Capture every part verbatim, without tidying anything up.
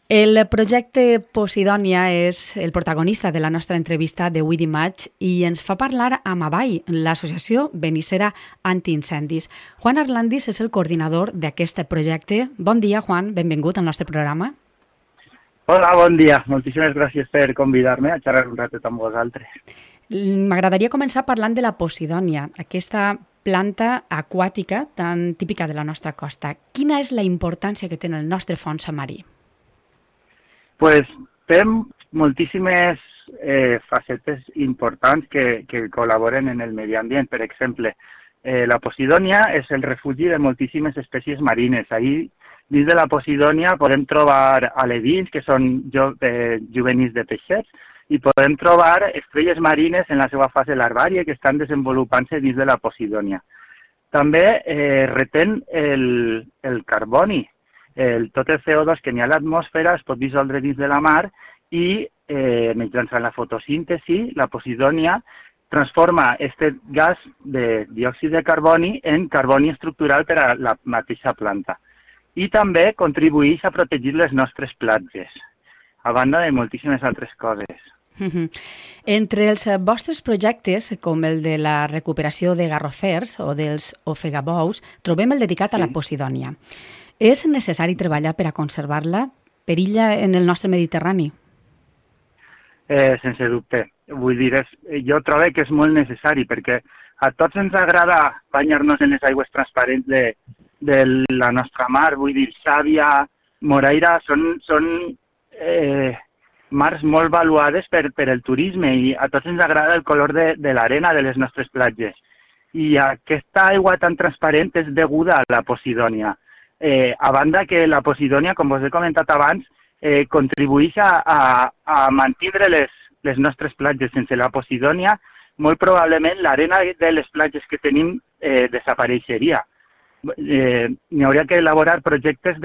El projecte Posidònia és el protagonista de la nostra entrevista d'avui dimarts i ens fa parlar amb Avall, l'associació benissera antiincendis. Juan Arlandis és el coordinador d'aquest projecte. Bon dia, Juan, benvingut al nostre programa. Hola, bon dia. Moltíssimes gràcies per convidar-me a xerrar un ratet amb vosaltres. M'agradaria començar parlant de la Posidònia, aquesta planta aquàtica tan típica de la nostra costa. Quina és la importància que té en el nostre fons marí? Pues fem moltíssimes eh, facetes importants que, que col·laboren en el medi ambient. Per exemple, eh, la Posidònia és el refugi de moltíssimes espècies marines. Ahí, dins de la Posidònia, podem trobar alevins, que són jo, eh, juvenils de peixets, i podem trobar estrelles marines en la seva fase larvària que estan desenvolupant-se dins de la Posidònia. També eh, retén el, el carboni. El, tot el C O dos que n'hi ha a l'atmosfera es pot dissoldre dins de la mar i eh, mitjançant la fotosíntesi, la Posidònia transforma aquest gas de diòxid de carboni en carboni estructural per a la mateixa planta. I també contribueix a protegir les nostres platges, a banda de moltíssimes altres coses. Uh-huh. Entre els vostres projectes, com el de la recuperació de garrofers o dels ofegabous, trobem el dedicat a la Posidònia. És necessari treballar per a conservar-la? Perilla en el nostre Mediterrani? Eh, sense dubte. Vull dir, és, jo trobo que és molt necessari perquè a tots ens agrada banyar-nos en les aigües transparents de, de la nostra mar. Vull dir, Xàbia, Moraira, són, són eh, mars molt valuades per, per el turisme i a tots ens agrada el color de, de l'arena de les nostres platges. I aquesta aigua tan transparent és deguda a la Posidònia. Eh, a banda que la Posidònia, com us he comentat abans, eh, contribueix a, a, a mantenir les, les nostres platges. Sense la Posidònia, molt probablement l'arena de les platges que tenim eh, desapareixeria. Eh, N'hi hauria que elaborar projectes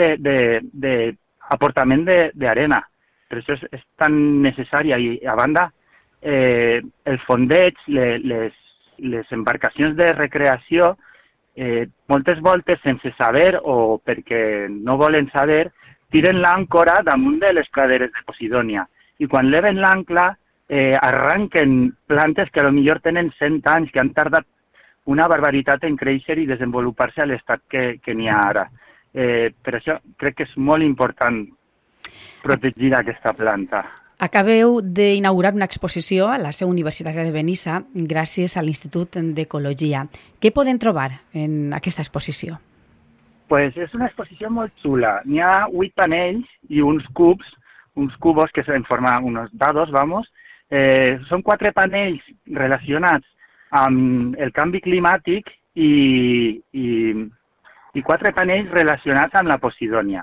d'aportament d'arena. Per això és, és tan necessària. I a banda, eh, el fondeig, les, les, les embarcacions de recreació, Eh, moltes voltes, sense saber o perquè no volen saber, tiren l'àncora damunt de les praderes de Posidònia. I quan leven l'àncla, eh, arranquen plantes que potser tenen cent anys, que han tardat una barbaritat en créixer i desenvolupar-se a l'estat que, que n'hi ha ara. Eh, per això crec que és molt important protegir aquesta planta. Acabeu d'inaugurar una exposició a la seu universitària de Benissa gràcies a l'Institut d'Ecologia. Què podem trobar en aquesta exposició? Pues és una exposició molt xula. N'hi ha vuit panells i uns cubs, uns cubos que en forma uns dados, vamos. Eh, són quatre panells relacionats amb el canvi climàtic i, i, i quatre panells relacionats amb la Posidònia.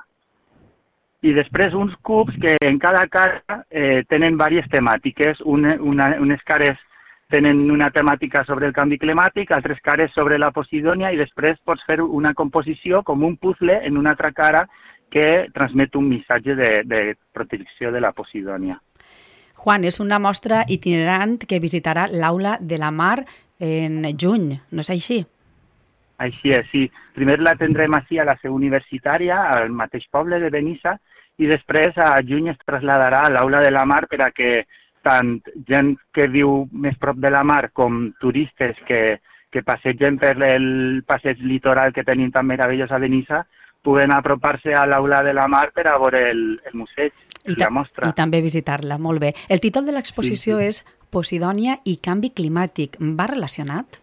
I després uns cubs que en cada cara eh, tenen diverses temàtiques. Una, una, unes cares tenen una temàtica sobre el canvi climàtic, altres cares sobre la Posidònia i després pots fer una composició com un puzzle en una altra cara que transmet un missatge de, de protecció de la Posidònia. Juan, és una mostra itinerant que visitarà l'Aula de la Mar en juny, no és així? Així és, sí. Primer la tindrem així a la seu universitària, al mateix poble de Benissa, i després a juny es traslladarà a l'Aula de la Mar per a que tant gent que viu més prop de la mar com turistes que, que passegen per el passeig litoral que tenim tan meravellós a Benissa puguen apropar-se a l'Aula de la Mar per a veure el, el museu i la mostra. I també visitar-la, molt bé. El títol de l'exposició sí, sí. és Posidònia i canvi climàtic. Va relacionat?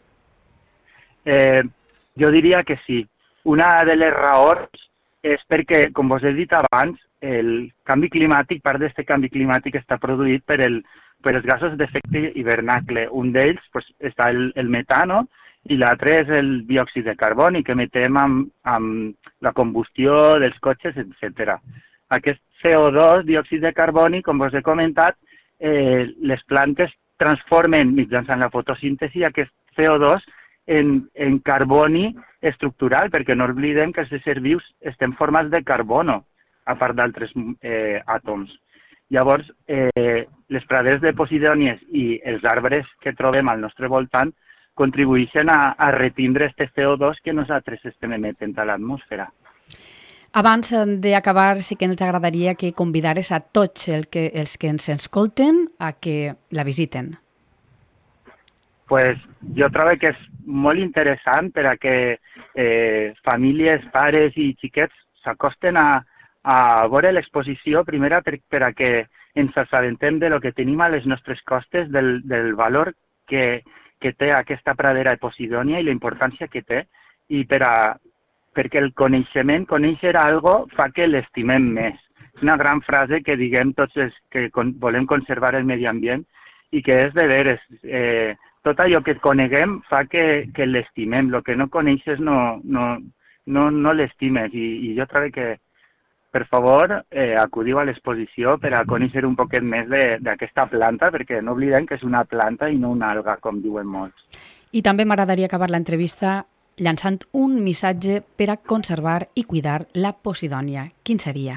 Eh, jo diria que sí. Una de les raons és perquè, com vos he dit abans, el canvi climàtic, part d'aquest canvi climàtic està produït per, el, per els gasos d'efecte hivernacle. Un d'ells pues, està el, el metano i l'altre és el diòxid de carboni que emetem amb, amb la combustió dels cotxes, etcètera. Aquest C O dos, diòxid de carboni, com vos he comentat, eh, les plantes transformen mitjançant la fotosíntesi aquest C O dos en, en carboni estructural, perquè no oblidem que els éssers vius estem formats de carbono, a part d'altres eh, àtoms. Llavors, eh, les praderes de Posidònies i els arbres que trobem al nostre voltant contribueixen a, a retindre aquest C O dos que nosaltres estem emetent a l'atmosfera. Abans d'acabar, sí que ens agradaria que convidares a tots el que, els que ens escolten a que la visiten. Pues jo trobo que és molt interessant per a que eh, famílies, pares i xiquets s'acosten a, a veure l'exposició, primera per, per a que ens assabentem de lo que tenim a les nostres costes, del, del valor que, que té aquesta pradera de Posidònia i la importància que té, i per a, perquè el coneixement, conèixer algo, fa que l'estimem més. És una gran frase que diguem tots els que con, volem conservar el medi ambient i que és de veres. Eh, tot allò que coneguem fa que, que l'estimem. El que no coneixes no, no, no, no l'estimes. I, I jo trobo que, per favor, eh, acudiu a l'exposició per a conèixer un poquet més d'aquesta planta, perquè no oblidem que és una planta i no una alga, com diuen molts. I també m'agradaria acabar l'entrevista llançant un missatge per a conservar i cuidar la Posidònia. Quin seria?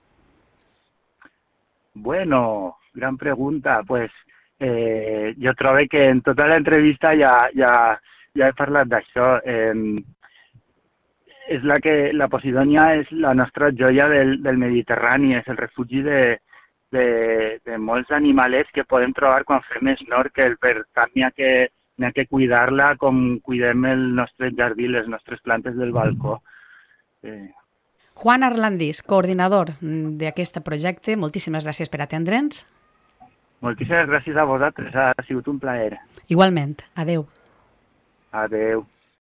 Bueno, gran pregunta. Pues eh, jo trobo que en tota l'entrevista ja, ja, ja he parlat d'això. Eh, és la que la Posidònia és la nostra joia del, del Mediterrani, és el refugi de, de, de molts animalets que podem trobar quan fem snorkel. Per tant, n'hi ha que n'hi ha que cuidar-la com cuidem el nostre jardí, les nostres plantes del balcó. Eh. Juan Arlandis, coordinador d'aquest projecte, moltíssimes gràcies per atendre'ns. Moltíssimes gràcies a vosaltres, ha sigut un plaer. Igualment, adeu. Adeu.